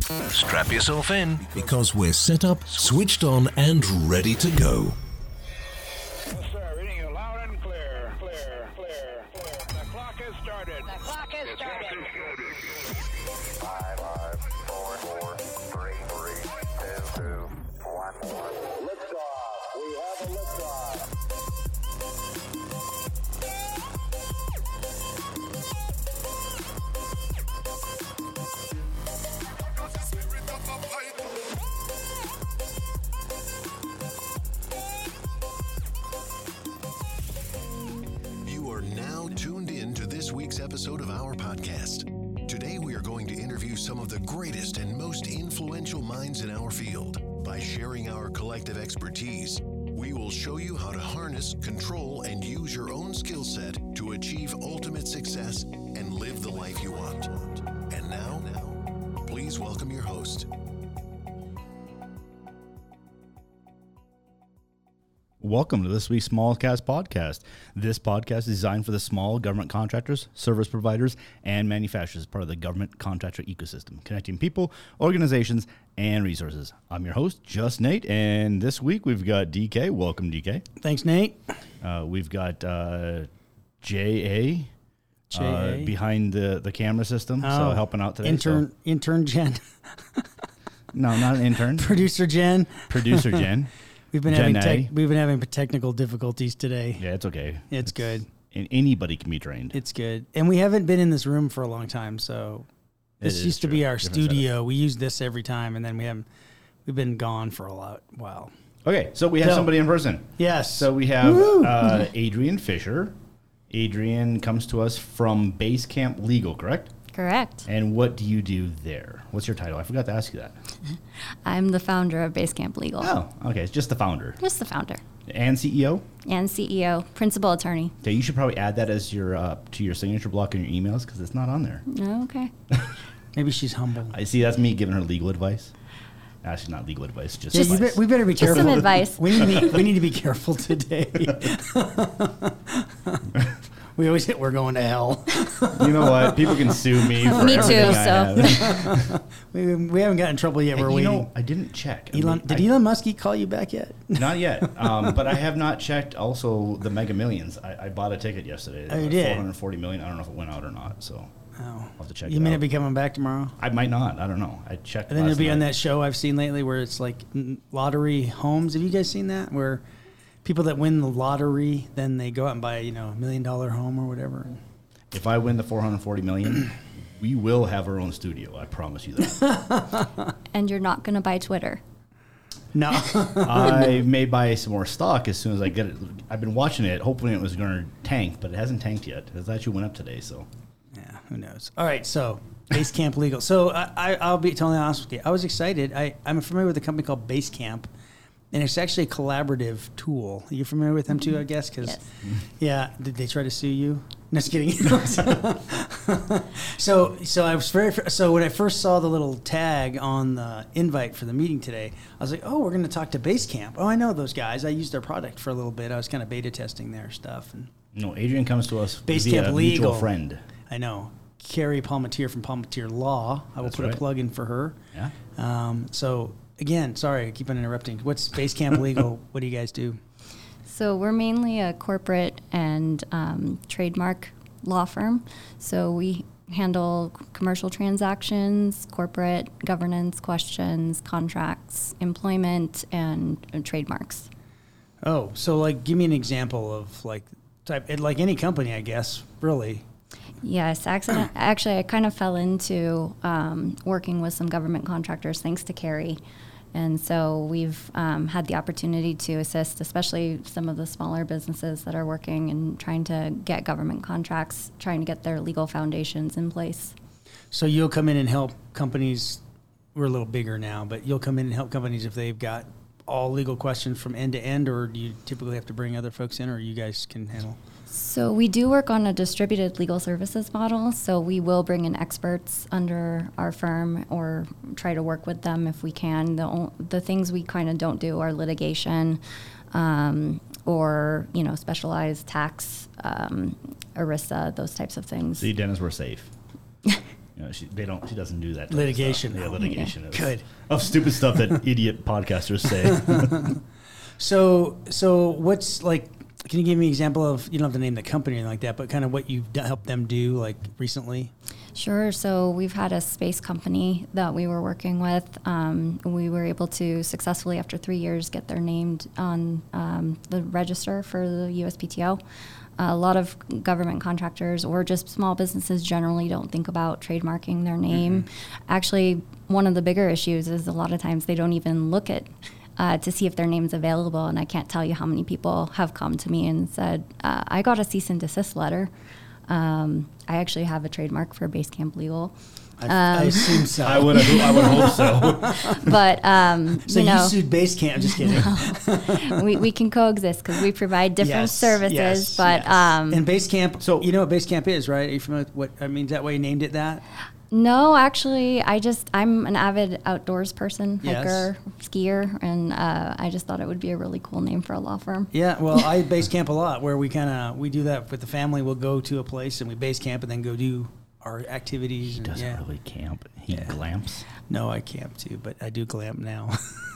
Strap yourself in because we're set up, switched on, and ready to go. Yes, sir. Reading you loud and clear. Clear. The clock has started. 5, 4, 3, 2, 1. Liftoff. We have a liftoff. You are now tuned in to this week's episode of our podcast. Today we are going to interview some of the greatest and most influential minds in our field. By sharing our collective expertise, we will show you how to harness, control, and use your own skill set to achieve ultimate success and live the life you want. And now, please welcome your host. Welcome to this week's Smallcast podcast. This podcast is designed for the small government contractors, service providers, and manufacturers, part of the government contractor ecosystem, connecting people, organizations, and resources. I'm your host, Just Nate, and this week we've got DK. Welcome, DK. Thanks, Nate. We've got J.A. Behind the camera system, so helping out today. Intern Jen. No, not an intern. Producer Jen. Producer Jen. We've been having technical difficulties today. Yeah, it's okay. It's good. And anybody can be trained. It's good. And we haven't been in this room for a long time, so this used to be our studio. We use this every time, and then we've been gone for a while. Okay, so we have somebody in person. Yes. So we have Adrian Fisher. Adrian comes to us from Basecamp Legal, correct? Correct. And what do you do there? What's your title? I forgot to ask you that. I'm the founder of Basecamp Legal. Oh, okay. It's just the founder. Just the founder. And CEO? And CEO, principal attorney. Okay, you should probably add that as your to your signature block in your emails because it's not on there. Okay. Maybe she's humble. I see. That's me giving her legal advice. Actually, not legal advice, just advice. We better be careful. Just some advice. We need to be careful today. We always hit we're going to hell. You know what? People can sue me for Me everything too, I so. have. we haven't gotten in trouble yet. We're waiting. I didn't check. Did Elon Musk call you back yet? Not yet. But I have not checked also the Mega Millions. I bought a ticket yesterday. Oh, you did? 440 million. I don't know if it went out or not. So I'll have to check You may not be coming back tomorrow? I might not. I don't know. I checked. And then you'll be on that show I've seen lately where it's like lottery homes. Have you guys seen that? Where people that win the lottery, then they go out and buy, a $1 million home or whatever. If I win the 440 million, we will have our own studio. I promise you that. And you're not going to buy Twitter. No. I may buy some more stock as soon as I get it. I've been watching it, hoping it was going to tank, but it hasn't tanked yet. It actually went up today, so. Yeah, who knows? All right, so Basecamp Legal. So I'll be totally honest with you. I was excited. I'm familiar with a company called Basecamp, and it's actually a collaborative tool. Are you familiar with them too, I guess? Yes. Yeah. Did they try to sue you? No, just kidding. So I was so when I first saw the little tag on the invite for the meeting today, I was like, oh, we're going to talk to Basecamp. Oh, I know those guys. I used their product for a little bit. I was kind of beta testing their stuff. And No, Adrian comes to us Basecamp via a Legal. mutual friend. I know. Carrie Palmatier from Palmatier Law. I will That's put right. a plug in for her. Yeah. So again, sorry, I keep on interrupting. What's Basecamp Legal? What do you guys do? So we're mainly a corporate and trademark law firm. So we handle commercial transactions, corporate governance questions, contracts, employment, and trademarks. Oh, so like, give me an example of like any company, I guess, really. Yes, actually, I kind of fell into working with some government contractors thanks to Carrie. And so we've had the opportunity to assist, especially some of the smaller businesses that are working and trying to get government contracts, trying to get their legal foundations in place. So you'll come in and help companies. We're a little bigger now, but you'll come in and help companies if they've got all legal questions from end to end, or do you typically have to bring other folks in, or you guys can handle? So we do work on a distributed legal services model. So we will bring in experts under our firm or try to work with them if we can. The things we kind of don't do are litigation or, specialized tax, ERISA, those types of things. See, Dennis, we're safe. You know, she doesn't do that type Litigation. of stuff. Yeah, litigation. Of, Good. Of stupid stuff that idiot podcasters say. So what's like? Can you give me an example of, you don't have to name the company or anything like that, but kind of what you've helped them do like recently? Sure. So we've had a space company that we were working with. We were able to successfully, after 3 years, get their name on the register for the USPTO. A lot of government contractors or just small businesses generally don't think about trademarking their name. Actually, one of the bigger issues is a lot of times they don't even look at to see if their name's available. And I can't tell you how many people have come to me and said, I got a cease and desist letter. I actually have a trademark for Basecamp Legal. I assume so. I would hope so. But, So you sued Basecamp. I'm just kidding. we can coexist because we provide different services. But and Basecamp, So- you know what Basecamp is, right? Are you familiar with what I mean? Is that why you named it that? no, actually, I'm an avid outdoors person, Yes. hiker, skier, and I just thought it would be a really cool name for a law firm. Yeah, well, I base camp a lot where we do that with the family. We'll go to a place and we base camp and then go do our activities. He doesn't really camp. He glamps. No, I camp too, but I do glamp now.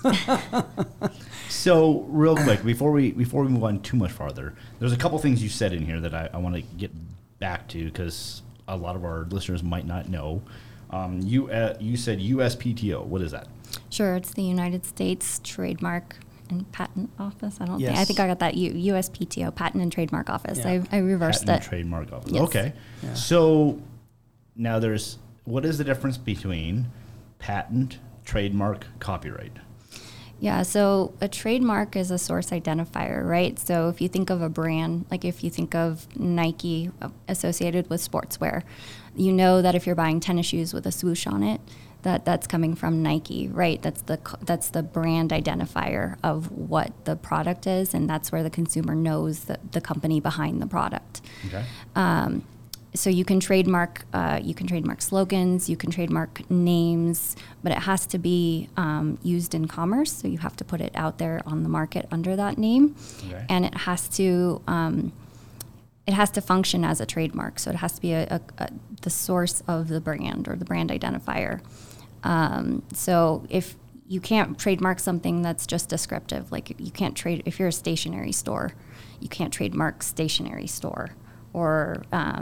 So real quick, before we move on too much farther, there's a couple things you said in here that I want to get back to because a lot of our listeners might not know. You said USPTO. What is that? Sure, it's the United States Trademark and Patent Office. I Yes. think I got that USPTO, Patent and Trademark Office. Yeah. I reversed Patent it. Trademark Office. Yes. Okay. Yeah. So now what is the difference between patent, trademark, copyright? Yeah, so a trademark is a source identifier, right? So if you think of a brand, like if you think of Nike associated with sportswear, you know that if you're buying tennis shoes with a swoosh on it, that's coming from Nike, right? That's the brand identifier of what the product is, and that's where the consumer knows the company behind the product. Okay. So you can trademark slogans, you can trademark names, but it has to be used in commerce. So you have to put it out there on the market under that name, Okay. and it has to function as a trademark. So it has to be the source of the brand or the brand identifier. So if you can't trademark something that's just descriptive, like you can't if you're a stationery store, you can't trademark stationery store or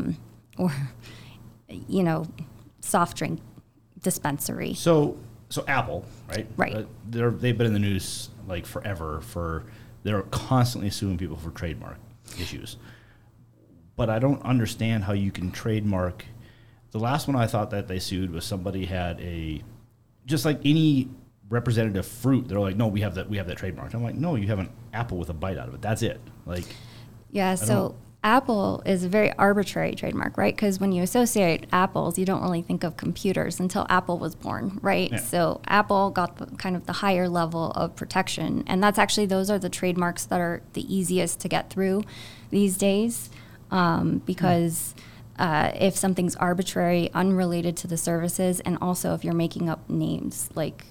soft drink dispensary. So Apple, right? Right. They've been in the news like forever they're constantly suing people for trademark issues. But I don't understand how you can trademark. The last one I thought that they sued was somebody had just like any representative fruit. They're like, no, we have that trademark. I'm like, no, you have an apple with a bite out of it. That's it. Like, Yeah, so Apple is a very arbitrary trademark, right? Because when you associate apples, you don't really think of computers until Apple was born, right? Yeah. So Apple got the higher level of protection, and those are the trademarks that are the easiest to get through these days, because if something's arbitrary, unrelated to the services, and also if you're making up names, like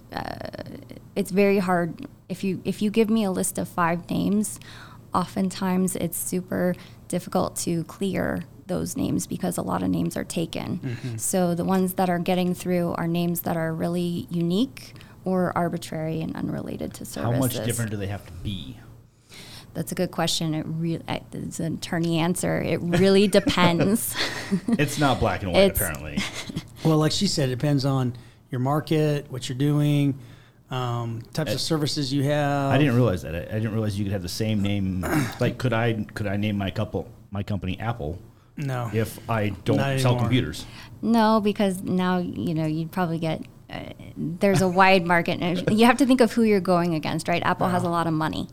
it's very hard. If you give me a list of 5 names, oftentimes it's super difficult to clear those names because a lot of names are taken. Mm-hmm. So the ones that are getting through are names that are really unique or arbitrary and unrelated to services. how much different do they have to be? That's a good question. It's an attorney answer. It really depends. It's not black and white, apparently. Well, like she said, it depends on your market, what you're doing, types of services you have. I didn't realize that. I didn't realize you could have the same name. Like, could I name my company Apple? No. If I don't Not sell anymore. computers. No, because now, you'd probably get, there's a wide market. And you have to think of who you're going against, right? Apple has a lot of money.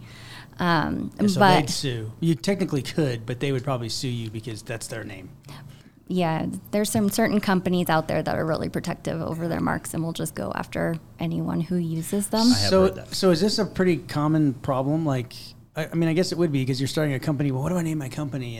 So but they'd sue. You technically could, but they would probably sue you because that's their name. yeah, there's some certain companies out there that are really protective over their marks and will just go after anyone who uses them. I have heard that. So is this a pretty common problem? Like, I mean, I guess it would be because you're starting a company. Well, what do I name my company?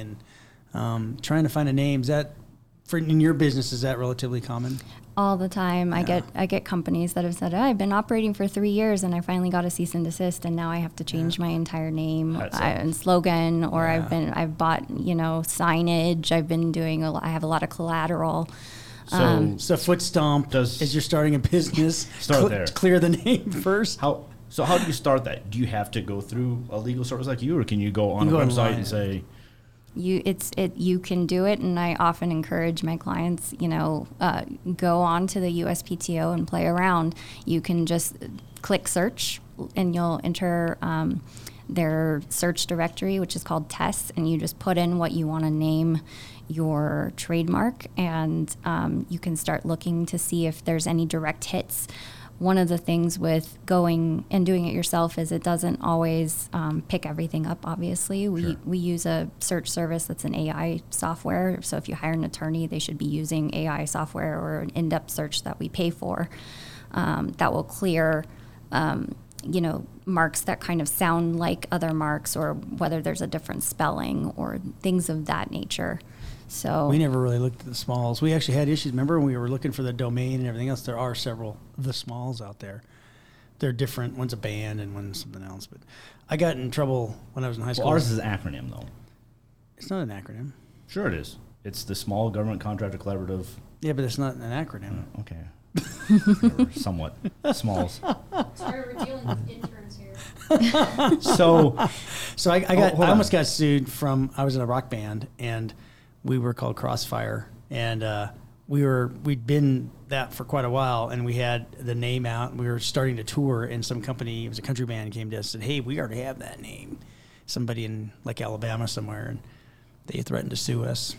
And trying to find a name. Is that, in your business, is that relatively common? All the time. Yeah. I get companies that have said, I've been operating for 3 years and I finally got a cease and desist and now I have to change my entire name and slogan, or I've bought, signage. I've been doing I have a lot of collateral. So foot stomp as you're starting a business. Start there. Clear the name first. How do you start that? Do you have to go through a legal service like you, or can you go on You a go website online. and say, You can do it, and I often encourage my clients, go on to the USPTO and play around. You can just click search, and you'll enter their search directory, which is called TESS, and you just put in what you want to name your trademark, and you can start looking to see if there's any direct hits. One of the things with going and doing it yourself is it doesn't always pick everything up, obviously. We use a search service that's an AI software. So if you hire an attorney, they should be using AI software or an in-depth search that we pay for that will clear, marks that kind of sound like other marks, or whether there's a different spelling or things of that nature. So We never really looked at the smalls. We actually had issues. Remember when we were looking for the domain and everything else? There are several of the smalls out there. They're different. One's a band and one's something else. But I got in trouble when I was in high school. well, ours is an acronym, though. It's not an acronym. Sure it is. It's the Small Government Contractor Collaborative. Yeah, but it's not an acronym. Okay. Or somewhat. Smalls. sorry, we're dealing with interns here. So, I hold on. almost got sued I was in a rock band, and we were called Crossfire, and we'd been that for quite a while, and we had the name out, and we were starting to tour, and some company, it was a country band, came to us and said, hey, we already have that name. Somebody in like Alabama somewhere, and they threatened to sue us.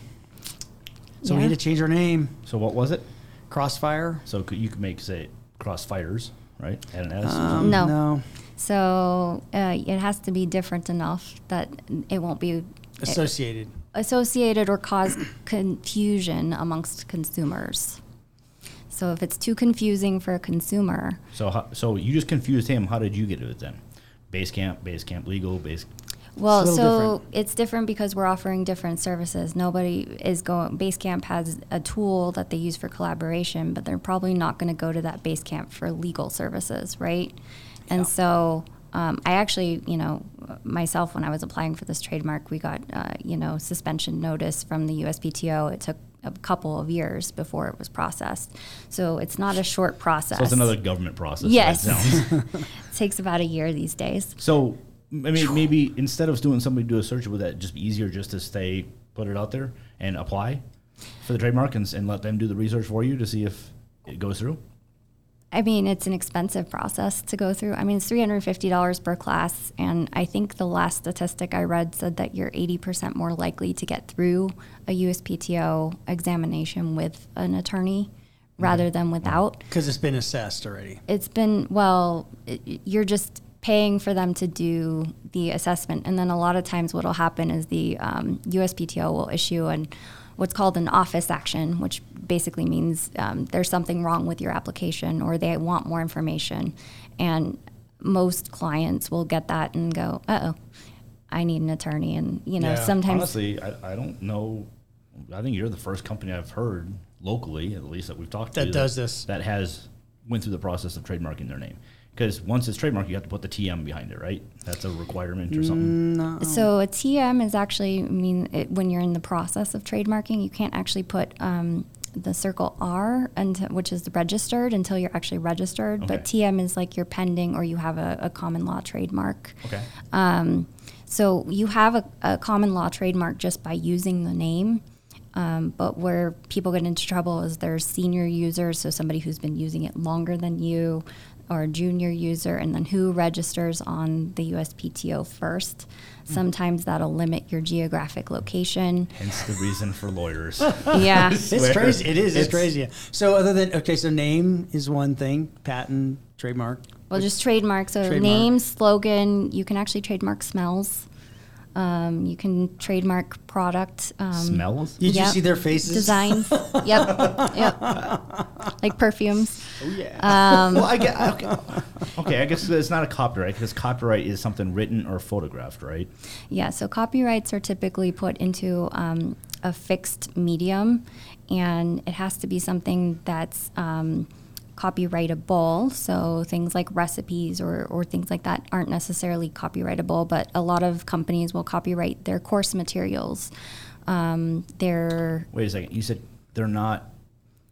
So we Yeah. had to change our name, so what was it? Crossfire. So you could make, say, Crossfighters, right? Add an S or something? No. So it has to be different enough that it won't be Associated. or cause confusion amongst consumers. So if it's too confusing for a consumer, So you just confused him. How did you get it then? Basecamp Legal, well, It's a little different. it's different because we're offering different services. Nobody is going. Basecamp has a tool that they use for collaboration, but they're probably not going to go to that Basecamp for legal services, right? And so I actually, myself, when I was applying for this trademark, we got, suspension notice from the USPTO. It took a couple of years before it was processed. So it's not a short process. So it's another government process. Yes. It sounds. It takes about a year these days. So I mean, maybe instead of doing somebody do a search, would that just be easier just to put it out there and apply for the trademark and let them do the research for you to see if it goes through? I mean, it's an expensive process to go through. I mean, it's $350 per class, and I think the last statistic I read said that you're 80% more likely to get through a USPTO examination with an attorney rather than without. Because it's been assessed already. It's been, you're just paying for them to do the assessment, and then a lot of times what will happen is the USPTO will issue what's called an office action, which basically means there's something wrong with your application or they want more information. And most clients will get that and go, uh-oh, I need an attorney. And, sometimes... Honestly, I don't know. I think you're the first company I've heard locally, at least that we've talked to. That does this. That went through the process of trademarking their name. Because once it's trademarked, you have to put the TM behind it, right? That's a requirement or something. No. So a TM is actually when you're in the process of trademarking, you can't actually put the circle R, which is registered, until you're actually registered. Okay. But TM is like you're pending or you have a common law trademark. Okay. So you have a common law trademark just by using the name. But where people get into trouble is there's senior users, so somebody who's been using it longer than you, or a junior user, and then who registers on the USPTO first. Sometimes that'll limit your geographic location. Hence the reason for lawyers. Yeah. It's crazy. It is. It's crazy. So other than, so name is one thing, patent, trademark. Well, just trademark. So Trademark. name, slogan, you can actually trademark smells. You can trademark product. Smells? Did you Yep. see their faces? Designs. Yep. Like perfumes. Oh, yeah. Well, I guess it's not a copyright, because copyright is something written or photographed, right? Yeah, so copyrights are typically put into a fixed medium, and it has to be something that's copyrightable. So things like recipes or things like that aren't necessarily copyrightable, but a lot of companies will copyright their course materials. Wait a second. You said they're not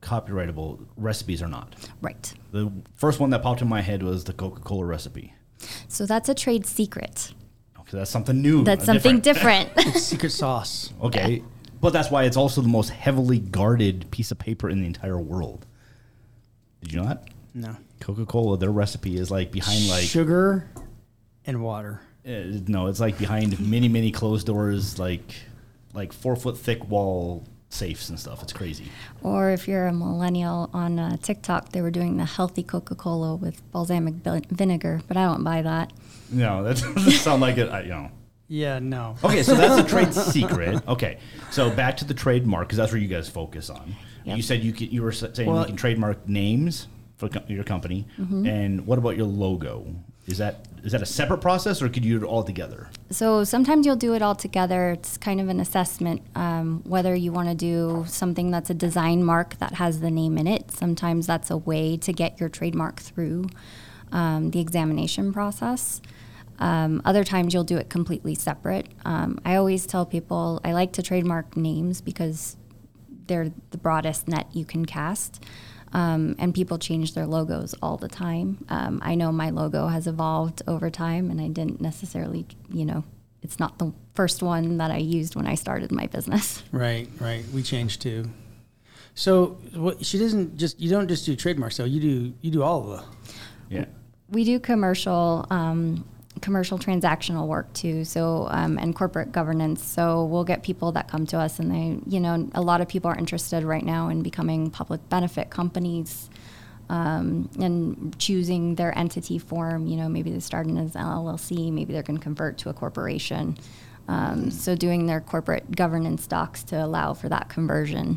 copyrightable. Recipes are not. Right. The first one that popped in my head was the Coca-Cola recipe. So that's a trade secret. Okay, that's something new. That's something different. It's secret sauce. Okay, but that's why it's also the most heavily guarded piece of paper in the entire world. Did you know that? No. Coca-Cola, their recipe is like behind like sugar and water. No, it's like behind many closed doors, like 4 foot thick wall safes and stuff. It's crazy. Or if you're a millennial on TikTok, they were doing the healthy Coca-Cola with balsamic vinegar, but I don't buy that. No, that doesn't sound like it. Yeah, no. Okay, so that's a trade secret. Okay, so back to the trademark, because that's where you guys focus on. Yep. You said you were saying you can trademark names for your company, and what about your logo? Is that a separate process, or could you do it all together? So sometimes you'll do it all together. It's kind of an assessment, whether you want to do something that's a design mark that has the name in it. Sometimes that's a way to get your trademark through the examination process. Other times you'll do it completely separate. I always tell people I like to trademark names because they're the broadest net you can cast. And people change their logos all the time. I know my logo has evolved over time, and I didn't necessarily, it's not the first one that I used when I started my business. Right. We changed too. So you don't just do trademarks, though. You do all of them. Yeah. We do commercial transactional work too, so and corporate governance. So we'll get people that come to us, and they, a lot of people are interested right now in becoming public benefit companies, and choosing their entity form. Maybe they're starting as an LLC, maybe they're going to convert to a corporation. So doing their corporate governance docs to allow for that conversion.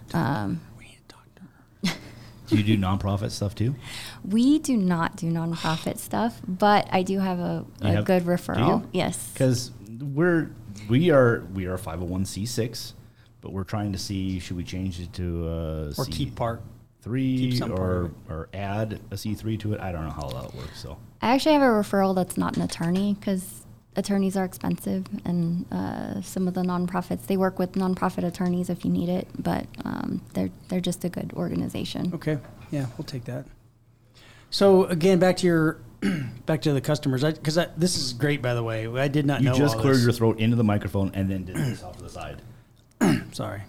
Do you do nonprofit stuff too? We do not do nonprofit stuff, but I do have a good referral. Yes, because we are 501c6, but we're trying to see, should we change it to or keep part 3 or add a C3 to it? I don't know how that works. So I actually have a referral that's not an attorney, because attorneys are expensive, and some of the nonprofits, they work with nonprofit attorneys if you need it, but they're just a good organization. Okay, yeah, we'll take that. So again, back to the customers, because this is great, by the way. I did not know you just all cleared this. your throat into the microphone and then did this off to the side. Sorry.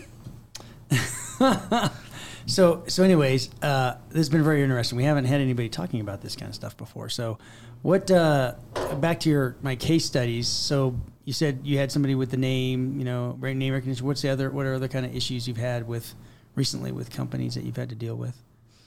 So anyways, this has been very interesting. We haven't had anybody talking about this kind of stuff before. So what, back to my case studies. So you said you had somebody with the name, name recognition. What are other kind of issues you've had recently with companies that you've had to deal with?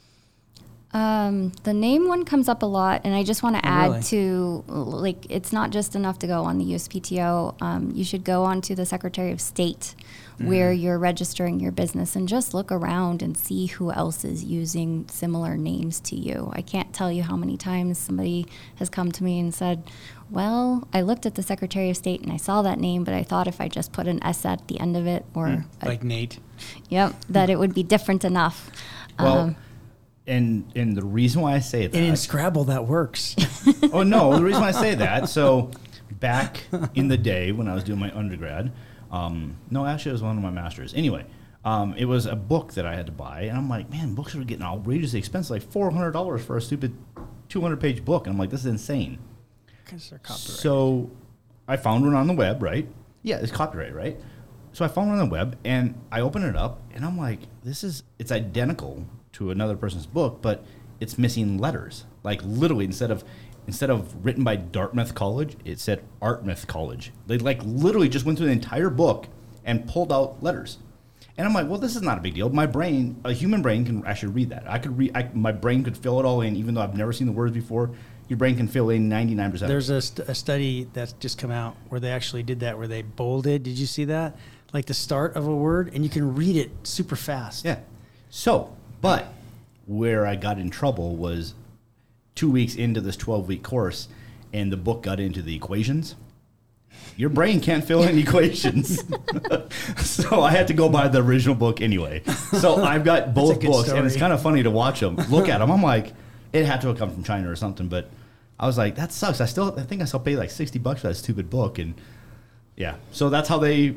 The name one comes up a lot, and I just want to add to, it's not just enough to go on the USPTO. You should go on to the Secretary of State where you're registering your business, and just look around and see who else is using similar names to you. I can't tell you how many times somebody has come to me and said, well, I looked at the Secretary of State and I saw that name, but I thought if I just put an S at the end of it, or like Nate. Yep, that it would be different enough. Well, and the reason why I say that, and in Scrabble that works. Oh no, the reason why I say that, so back in the day when I was doing my undergrad, no, actually it was one of my masters. Anyway, it was a book that I had to buy, and I'm like, man, books are getting outrageously expensive, like $400 for a stupid 200-page book. And I'm like, this is insane. Because they're copyrighted. So I found one on the web, right? Yeah, it's copyright, right? So I found one on the web, and I opened it up, and I'm like, it's identical to another person's book, but it's missing letters. Like literally, instead of written by Dartmouth College, it said Artmouth College. They literally just went through the entire book and pulled out letters. And I'm like, well, this is not a big deal. My brain, a human brain, can actually read that. My brain could fill it all in, even though I've never seen the words before. Your brain can fill in 99%. There's a study that's just come out where they actually did that, where they bolded. Did you see that? Like the start of a word, and you can read it super fast. Yeah. So, but where I got in trouble was 2 weeks into this 12-week course, and the book got into the equations. Your brain can't fill in equations. So I had to go buy the original book anyway. So I've got both books, and it's kind of funny to watch them, look at them. I'm like, it had to have come from China or something, but I was like, that sucks. I think I still paid like $60 for that stupid book. And yeah, so that's how they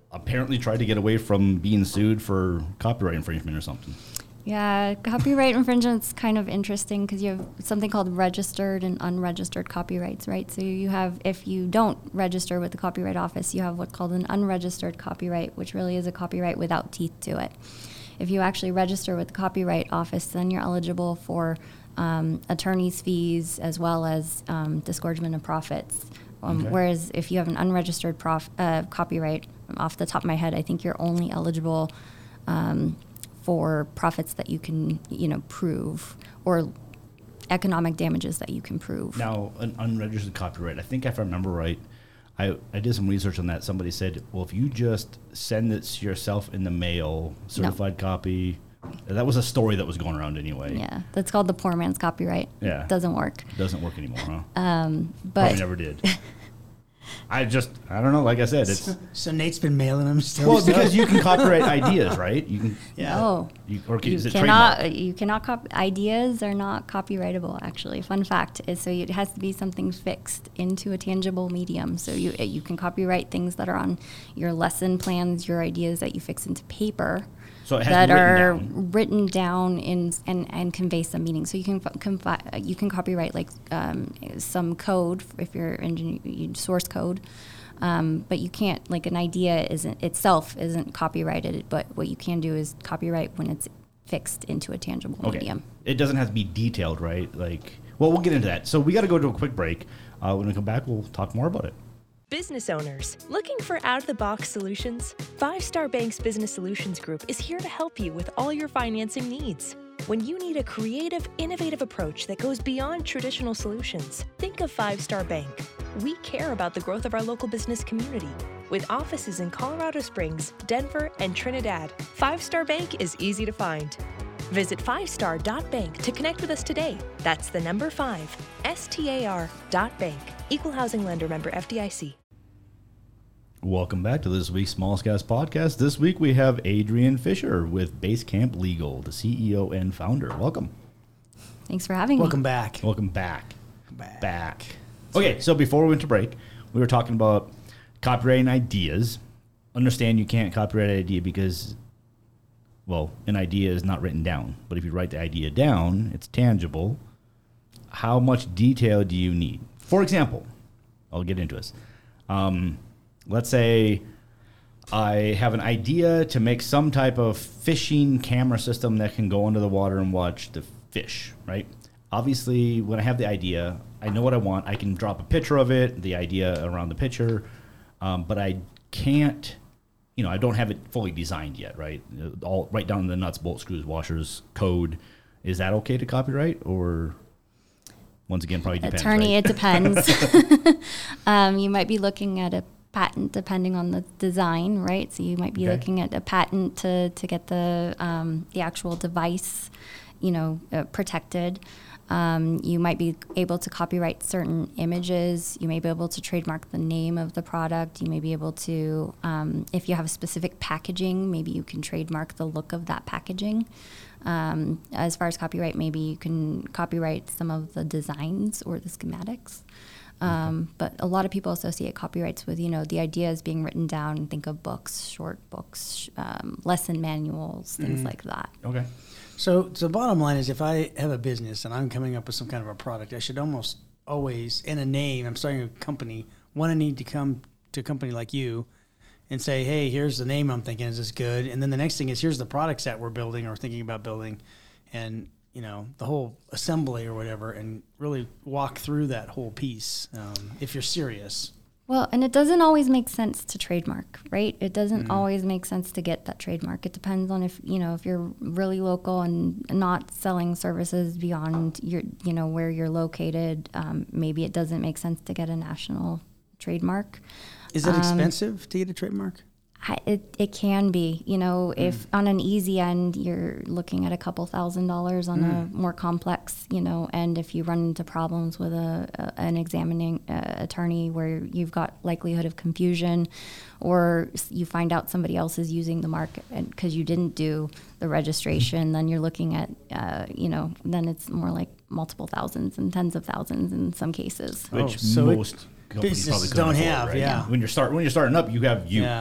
apparently tried to get away from being sued for copyright infringement or something. Yeah, copyright infringement's kind of interesting because you have something called registered and unregistered copyrights, right? So you have, if you don't register with the Copyright Office, you have what's called an unregistered copyright, which really is a copyright without teeth to it. If you actually register with the Copyright Office, then you're eligible for attorney's fees as well as disgorgement of profits. Whereas if you have an unregistered copyright, off the top of my head, I think you're only eligible for profits that you can, prove, or economic damages that you can prove. Now, an unregistered copyright, I think if I remember right, I did some research on that. Somebody said, well, if you just send it yourself in the mail, certified copy, that was a story that was going around anyway. Yeah, that's called the poor man's copyright. Yeah. Doesn't work. Doesn't work anymore, huh? But Probably never did. I don't know. Like I said, it's So Nate's been mailing them still. well because you can copyright ideas, right? You can. no. Is it cannot. trademark? You cannot ideas are not copyrightable. Actually, fun fact is, so it has to be something fixed into a tangible medium. So you can copyright things that are on your lesson plans, your ideas that you fix into paper. So it has that to be are written written down and convey some meaning. So you can you can copyright like some code if you're source code, but you can't, like, an idea isn't copyrighted. But what you can do is copyright when it's fixed into a tangible medium. It doesn't have to be detailed, right? We'll get into that. So we got to go to a quick break. When we come back, we'll talk more about it. Business owners, looking for out-of-the-box solutions? Five Star Bank's Business Solutions Group is here to help you with all your financing needs. When you need a creative, innovative approach that goes beyond traditional solutions, think of Five Star Bank. We care about the growth of our local business community. With offices in Colorado Springs, Denver, and Trinidad, Five Star Bank is easy to find. Visit 5star.bank to connect with us today. That's the number 5, STAR.bank. Equal housing lender, member FDIC. Welcome back to this week's Small Cast Podcast. This week we have Adrienne Fisher with Basecamp Legal, the CEO and founder. Welcome. Thanks for having me. Welcome back. Welcome back. Back. Okay, so before we went to break, we were talking about copywriting ideas. Understand you can't copyright an idea because, well, an idea is not written down. But if you write the idea down, it's tangible. How much detail do you need? For example, I'll get into this. Let's say I have an idea to make some type of fishing camera system that can go under the water and watch the fish, right? Obviously, when I have the idea, I know what I want. I can drop a picture of it, the idea around the picture, but I can't, I don't have it fully designed yet, right? All right down to the nuts, bolts, screws, washers, code. Is that okay to copyright, or... Once again, probably depends. Attorney, right? It depends. You might be looking at a patent depending on the design, right? So you might be looking at a patent to get the actual device, protected. You might be able to copyright certain images. You may be able to trademark the name of the product. You may be able to, if you have a specific packaging, maybe you can trademark the look of that packaging. As far as copyright, maybe you can copyright some of the designs or the schematics. But a lot of people associate copyrights with, the ideas being written down, and think of books, short books, lesson manuals, things like that. Okay. So the bottom line is, if I have a business and I'm coming up with some kind of a product, I should almost always, in a name, I'm starting a company, I need to come to a company like you and say, hey, here's the name I'm thinking, is this good? And then the next thing is, here's the products that we're building or thinking about building, and the whole assembly or whatever, and really walk through that whole piece if you're serious. Well, and it doesn't always make sense to trademark, right? It doesn't always make sense to get that trademark. It depends on if you're really local and not selling services beyond your, where you're located. Maybe it doesn't make sense to get a national trademark. Is it expensive to get a trademark? It can be, if on an easy end, you're looking at a couple $1,000s on a more complex, and if you run into problems with an examining attorney where you've got likelihood of confusion, or you find out somebody else is using the mark because you didn't do the registration, then you're looking at, then it's more like multiple thousands and tens of thousands in some cases. Which so most companies businesses probably couldn't don't afford, have, right? yeah. When you're starting up, you have you. Yeah.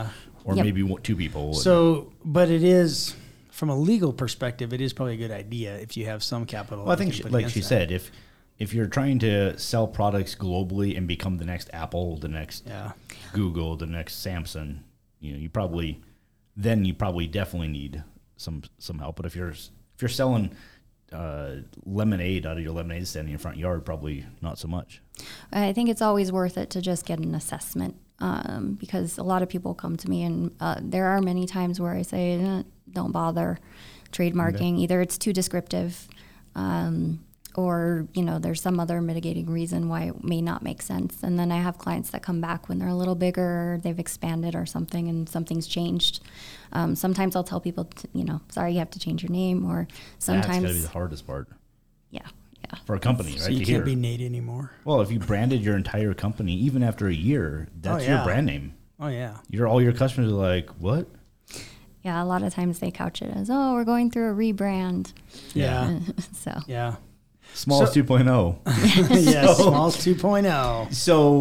or Yep. maybe 2 people. So, but it is, from a legal perspective, it is probably a good idea if you have some capital. Well, I think, you can put like against she that. said, if you're trying to sell products globally and become the next Apple, the next Yeah. Google, the next Samsung, you probably definitely need some help. But if you're selling lemonade out of your lemonade stand in your front yard, probably not so much. I think it's always worth it to just get an assessment because a lot of people come to me and there are many times where I say, don't bother trademarking. Either it's too descriptive or, there's some other mitigating reason why it may not make sense. And then I have clients that come back when they're a little bigger, they've expanded or something and something's changed. Sometimes I'll tell people, sorry, you have to change your name, or sometimes. That's got to be the hardest part Yeah. for a company, right? So you to can't hear. be Nate anymore. Well, if you branded your entire company, even after a year, that's your yeah. brand name. Oh, yeah. All your customers are like, what? Yeah, a lot of times they couch it as, we're going through a rebrand. Yeah. So. Yeah. Smalls 2.0. Yes, Smalls 2.0.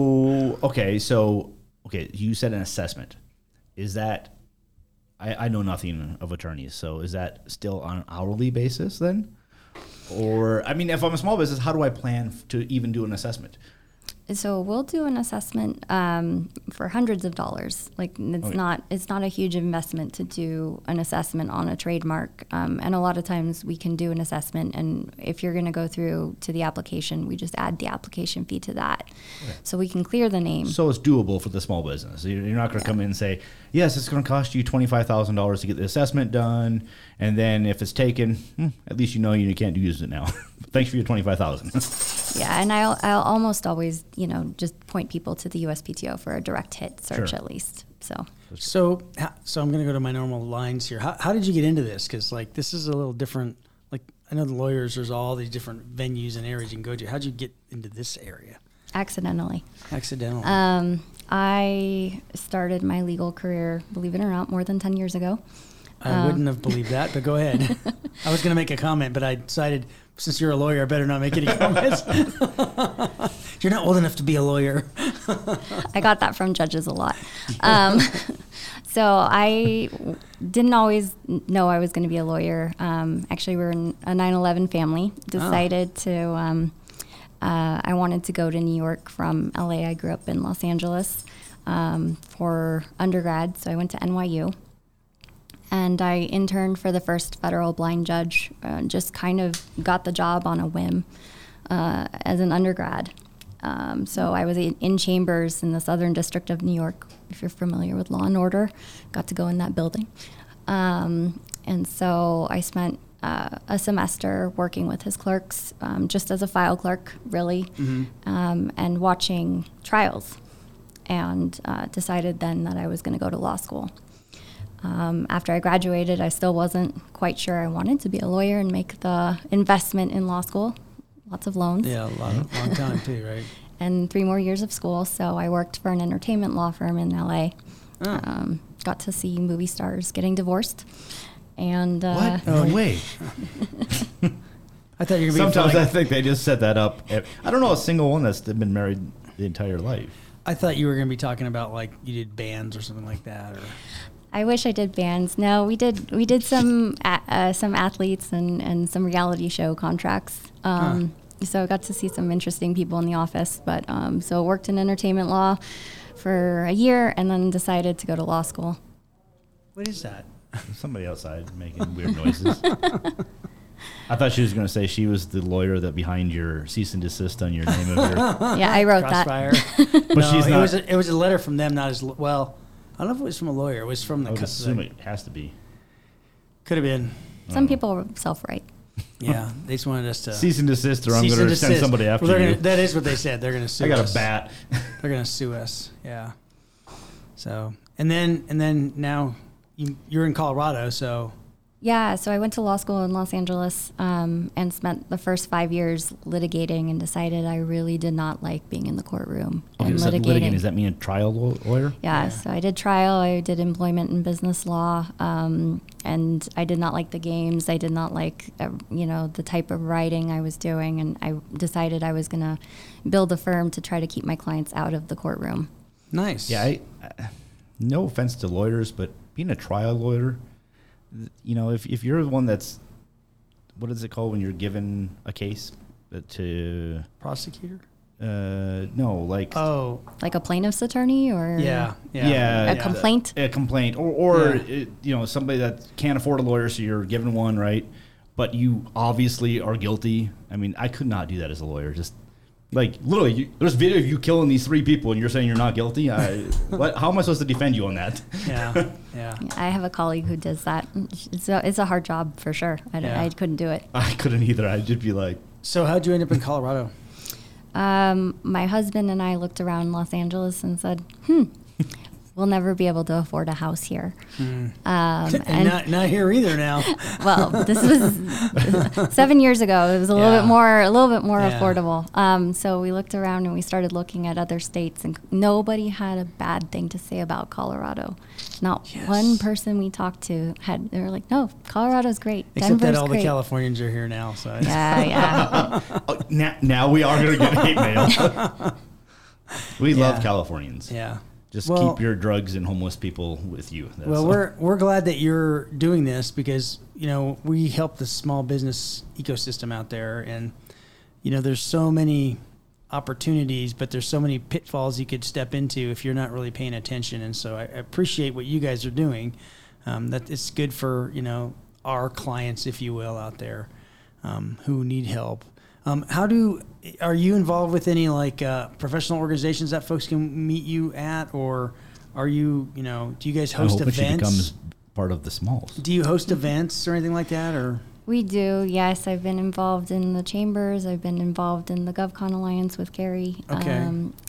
So you said an assessment. Is that, I know nothing of attorneys, so is that still on an hourly basis then? Or, if I'm a small business, how do I plan to even do an assessment? So we'll do an assessment for hundreds of dollars. Like it's not a huge investment to do an assessment on a trademark. And a lot of times we can do an assessment, and if you're going to go through to the application, we just add the application fee to that. Okay. So we can clear the name. So it's doable for the small business. You're not going to come in and say, yes, it's going to cost you $25,000 to get the assessment done, and then if it's taken, at least you can't use it now. Thanks for your $25,000. Yeah, and I'll almost always, just point people to the USPTO for a direct hit search Sure. at least. So I'm going to go to my normal lines here. How did you get into this? Because this is a little different. Like, I know the lawyers, there's all these different venues and areas you can go to. How'd you get into this area? accidentally. Accidentally. I started my legal career, believe it or not, more than 10 years ago. I wouldn't have believed that, but go ahead. I was going to make a comment, but I decided since you're a lawyer, I better not make any comments. You're not old enough to be a lawyer. I got that from judges a lot. So I didn't always know I was going to be a lawyer. Actually, we were in a 9/11 family. Decided to, I wanted to go to New York from LA. I grew up in Los Angeles for undergrad, so I went to NYU. And I interned for the first federal blind judge, just kind of got the job on a whim as an undergrad. So I was in chambers in the Southern District of New York, if you're familiar with Law and Order. Got to go in that building. And so I spent a semester working with his clerks, just as a file clerk, really, and watching trials. And decided then that I was going to go to law school. After I graduated, I still wasn't quite sure I wanted to be a lawyer and make the investment in law school. Lots of loans. Yeah, long time too, right? And 3 more years of school. So I worked for an entertainment law firm in LA. Got to see movie stars getting divorced. And What? No way. I thought you were going to be Sometimes like, I think they just set that up. I don't know a single one that's been married the entire life. I thought you were going to be talking about like you did bands or something like that, or. I wish I did bands. No, we did some athletes and some reality show contracts. So I got to see some interesting people in the office. But so worked in entertainment law for a year and then decided to go to law school. What is that? Somebody outside making weird noises. I thought she was going to say she was the lawyer that behind your cease and desist on your name of your. Yeah, I wrote Crossfire. But No, she's not. It was a letter from them, not as well. I don't know if it was from a lawyer. It was from the. I would assume it has to be. Could have been. Some people self-write. Yeah, they just wanted us to Cease and desist, or I'm cease going and to send desist. somebody after Well, you. that is what they said. They're going to sue I got us. a bat. They're going to sue us. Yeah. So and then now you're in Colorado, so. Yeah, so I went to law school in Los Angeles and spent the first 5 years litigating and decided I really did not like being in the courtroom and so litigating. litigating, does that mean a trial lawyer? Yeah, so I did trial, I did employment and business law, and I did not like the games. I did not like, the type of writing I was doing, and I decided I was going to build a firm to try to keep my clients out of the courtroom. Nice. Yeah, no offense to lawyers, but being a trial lawyer, you know, if you're the one that's, what is it called when you're given a case to Prosecutor? No, like Like a plaintiff's attorney or yeah, a complaint? a complaint, or Yeah. you know, somebody that can't afford a lawyer, so you're given one, right? But you obviously are guilty. I mean, I could not do that as a lawyer. Just like literally, there's video of you killing these 3 people, and you're saying you're not guilty. How am I supposed to defend you on that? Yeah. I have a colleague who does that. It's a hard job for sure. I couldn't do it. I couldn't either. I'd just be like, So how'd you end up in Colorado? My husband and I looked around Los Angeles and said, we'll never be able to afford a house here. And not here either now. Well, this was 7 years ago. It was a little bit more Yeah. affordable. So we looked around and we started looking at other states, and nobody had a bad thing to say about Colorado. Not one person we talked to they were like, no, Colorado's great. Except Denver's that all great. the Californians are here now. So Yeah. oh, now we are going to get hate mail. We love Californians. Yeah. Just Well- keep your drugs and homeless people with you. That's Well, all. we're glad that you're doing this because, you know, we help the small business ecosystem out there, and, you know, there's so many opportunities, but there's so many pitfalls you could step into if you're not really paying attention. And so I appreciate what you guys are doing. That it's good for, you know, our clients, if you will, out there who need help. Are you involved with any like professional organizations that folks can meet you at, or are you, do you guys I host hope she events? becomes part of the Smalls. Do you host events or anything like that, or? We do, yes. I've been involved in the chambers. I've been involved in the GovCon Alliance with Carrie. Okay.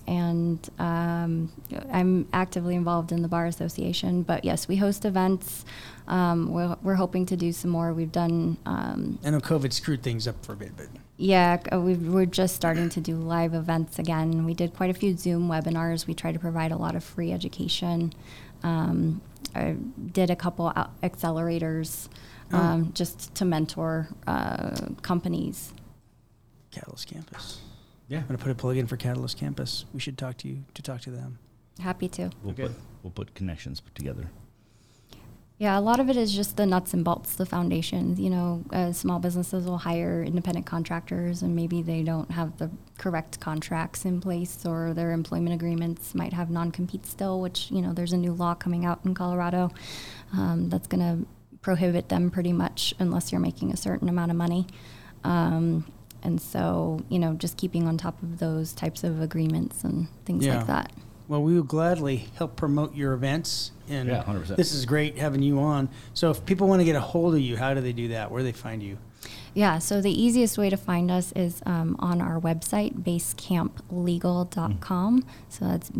I'm actively involved in the Bar Association. But yes, we host events. We're hoping to do some more. We've done... I know COVID screwed things up for a bit, but... Yeah, we're just starting to do live events again. We did quite a few Zoom webinars. We try to provide a lot of free education. I did a couple accelerators just to mentor companies. Catalyst Campus. Yeah. I'm going to put a plug in for Catalyst Campus. We should talk to them. Happy to. We'll put connections together. Yeah, a lot of it is just the nuts and bolts, the foundation. You know, small businesses will hire independent contractors, and maybe they don't have the correct contracts in place, or their employment agreements might have non-compete still, which, you know, there's a new law coming out in Colorado that's going to prohibit them pretty much unless you're making a certain amount of money. And so, you know, just keeping on top of those types of agreements and things like that. Well, we will gladly help promote your events. And 100%. This is great having you on. So if people want to get a hold of you, how do they do that? Where do they find you? Yeah, so the easiest way to find us is on our website, basecamp.legal.com. So that's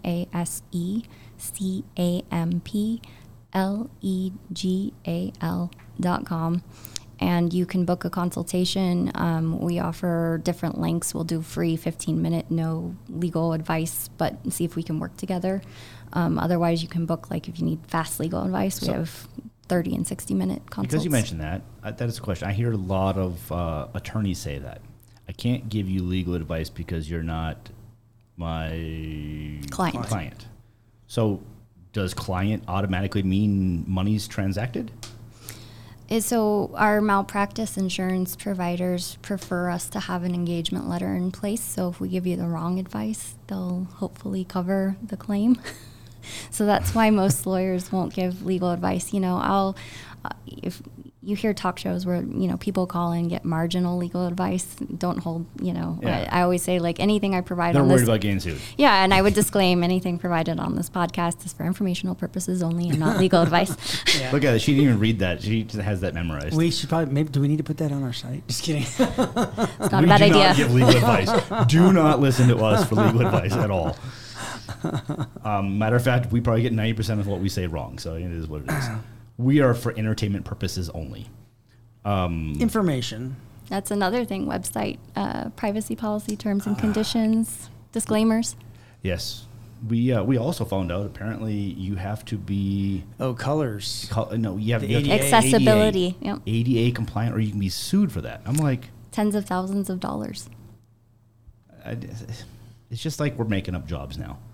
BASECAMPLEGAL.com. And you can book a consultation. We offer different lengths. We'll do free 15-minute, no legal advice, but see if we can work together. Otherwise, you can book, like, if you need fast legal advice, we have 30 and 60-minute consults. Because you mentioned that, that is a question. I hear a lot of attorneys say that. I can't give you legal advice because you're not my client. So does client automatically mean money's transacted? So our malpractice insurance providers prefer us to have an engagement letter in place. So if we give you the wrong advice, they'll hopefully cover the claim. So that's why most lawyers won't give legal advice. You know, if you hear talk shows where, you know, people call in and get marginal legal advice, don't hold, you know, I always say, like, anything I provide They're on worried this. about getting sued. Yeah, and I would disclaim anything provided on this podcast is for informational purposes only and not legal advice. Yeah. Look at it. She didn't even read that. She just has that memorized. We should probably, maybe, do we need to put that on our site? Just kidding. It's not a We bad do idea. not give legal advice. Do not listen to us for legal advice at all. Matter of fact, we probably get 90% of what we say wrong, so it is what it is. We are for entertainment purposes only. Information. That's another thing, website, privacy policy, terms and conditions, disclaimers. Yes. We also found out apparently you have to be Colors. you have The to be ADA. Accessibility, yep. ADA compliant, or you can be sued for that. I'm like, Tens of thousands of dollars. it's just like we're making up jobs now.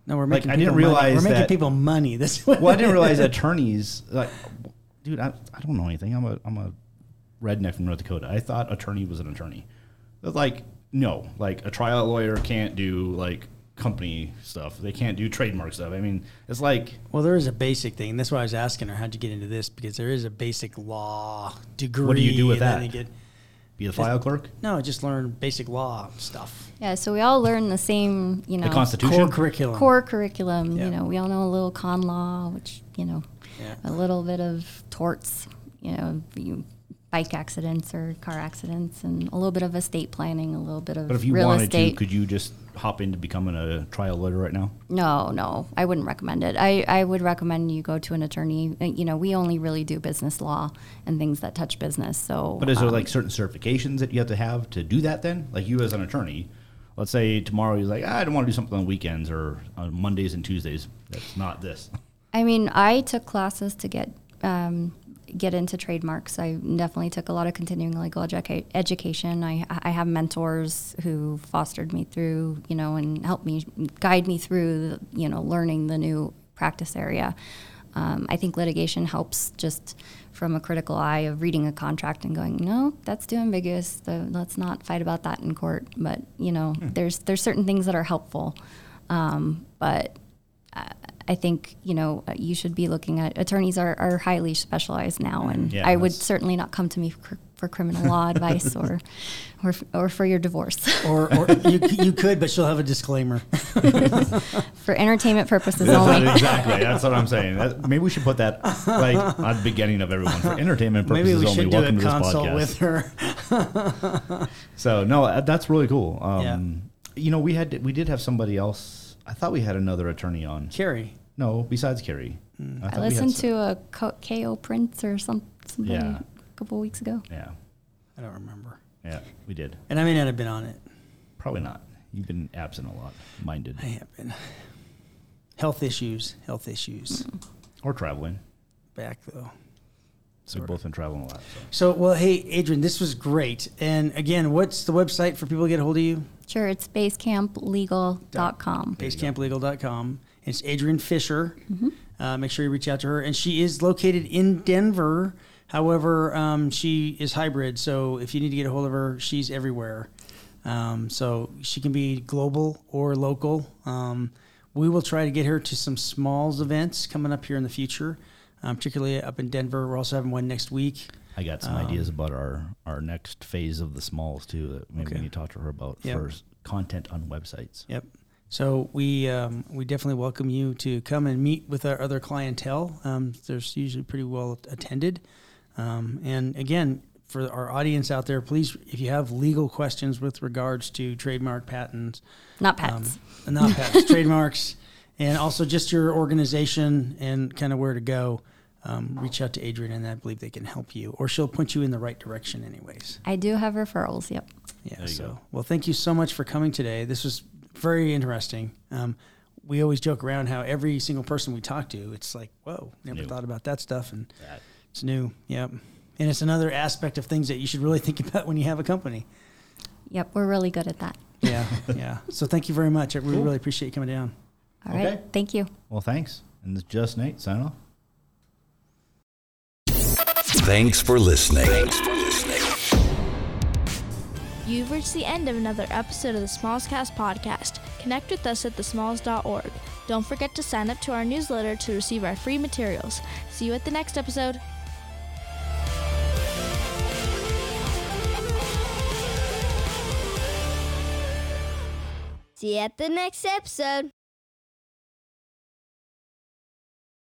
No, we're Like, making I didn't people money. realize We're making that- people money. This way. Well, I didn't realize attorneys, like, dude, I don't know anything. I'm a redneck from North Dakota. I thought attorney was an attorney. But like, no, like a trial lawyer can't do like company stuff. They can't do trademark stuff. I mean, it's like, Well, there is a basic thing. That's why I was asking her, how'd you get into this? Because there is a basic law degree. What do you do with and then that? you get- be the file clerk, no, just learn basic law stuff. Yeah, so we all learn the same, you know, the Constitution. Core curriculum. core curriculum. Yeah. You know, we all know a little con law, which, you know, Yeah. a little bit of torts, you know, bike accidents or car accidents, and a little bit of estate planning, a little bit of But if you real wanted estate. to, could you just hop into becoming a trial lawyer right now? No, I wouldn't recommend it. I would recommend you go to an attorney. You know, we only really do business law and things that touch business. So, But is there like certain certifications that you have to do that then? Like you as an attorney, let's say tomorrow you're like, I don't want to do something on weekends or on Mondays and Tuesdays. That's not this. I mean, I took classes to get into trademarks. I definitely took a lot of continuing legal education. I have mentors who fostered me through, you know, and helped me guide me through, you know, learning the new practice area. I think litigation helps just from a critical eye of reading a contract and going, no, that's too ambiguous. Let's not fight about that in court. But, you know, there's certain things that are helpful. But I think, you know, you should be looking at attorneys are highly specialized now, and Yeah, I would that's- certainly not come to me for criminal law advice or for your divorce. Or you could, but she'll have a disclaimer. For entertainment purposes only. Exactly. That's what I'm saying. Maybe we should put that like at the beginning of everyone for entertainment purposes Maybe we only. should do a Welcome to this consult podcast. with her. So no, that's really cool. Yeah. You know, we did have somebody else. I thought we had another attorney on. Carrie. No, besides Carrie. I thought we had listened some- to a KO Prince or somebody Yeah. a couple weeks ago. Yeah, I don't remember. yeah, we did. And I may not have been on it. Probably not. You've been absent a lot. Mine did. I have been. Health issues. Or traveling. Back, though. So we've both been traveling a lot. So, well, hey, Adrian, this was great. And again, what's the website for people to get a hold of you? Sure, it's basecamplegal.com. Basecamplegal.com. It's Adrian Fisher. Make sure you reach out to her. And she is located in Denver. However, she is hybrid. So if you need to get a hold of her, she's everywhere. So she can be global or local. We will try to get her to some Smalls events coming up here in the future, particularly up in Denver. We're also having one next week. I got some ideas about our next phase of the Smalls too that maybe we need to talk to her about for content on websites. Yep. So we definitely welcome you to come and meet with our other clientele. There's usually pretty well attended. And again, for our audience out there, please, if you have legal questions with regards to trademark patents, Not patents. not patents, trademarks, and also just your organization and kind of where to go, reach out to Adrian, and I believe they can help you, or she'll point you in the right direction anyways. I do have referrals, yep. Yeah. So, well, thank you so much for coming today. This was very interesting. We always joke around how every single person we talk to, it's like, whoa, never thought about that stuff. And it's new. Yep. And it's another aspect of things that you should really think about when you have a company. Yep, we're really good at that. Yeah. Yeah. So thank you very much. We really appreciate you coming down. All right, thank you. Well, thanks. And this is Just Nate signing off. Thanks for listening. You've reached the end of another episode of the Smallscast podcast. Connect with us at thesmalls.org. Don't forget to sign up to our newsletter to receive our free materials. See you at the next episode. See you at the next episode.